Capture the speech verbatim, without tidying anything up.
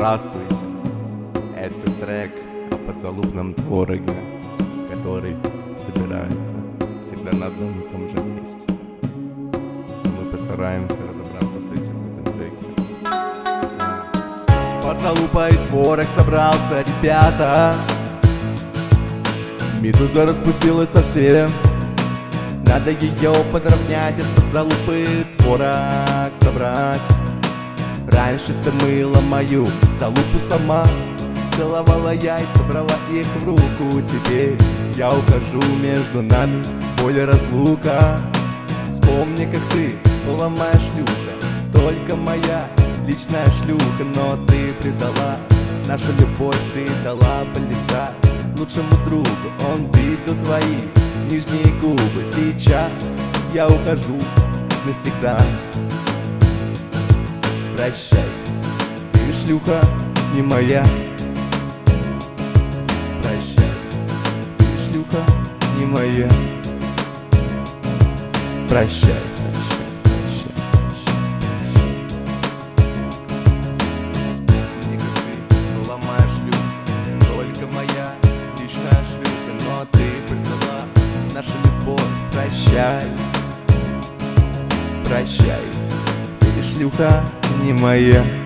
Здравствуйте, это трек о подзалупном твороге, который собирается всегда на одном и том же месте. Мы постараемся разобраться с этим в этом треке. Под залупой творог собрался, ребята. Медуза распустилась совсем. Надо ее подровнять, из-под залупы творог собрать. Раньше ты мыла мою залупу сама, целовала яйца, брала их в руку. Теперь я ухожу, между нами боль разлука. Вспомни, как ты была моя шлюха, только моя личная шлюха. Но ты предала нашу любовь, ты дала полетать лучшему другу. Он видел твои нижние губы. Сейчас я ухожу навсегда. Прощай, ты шлюха не моя. Прощай, ты шлюха не моя. Прощай, прощай, прощай, прощай. Вспомни, как ты была моя шлюха, только моя личная шлюха. Но ты предала нашу любовь. Прощай, прощай, ты шлюха не моя.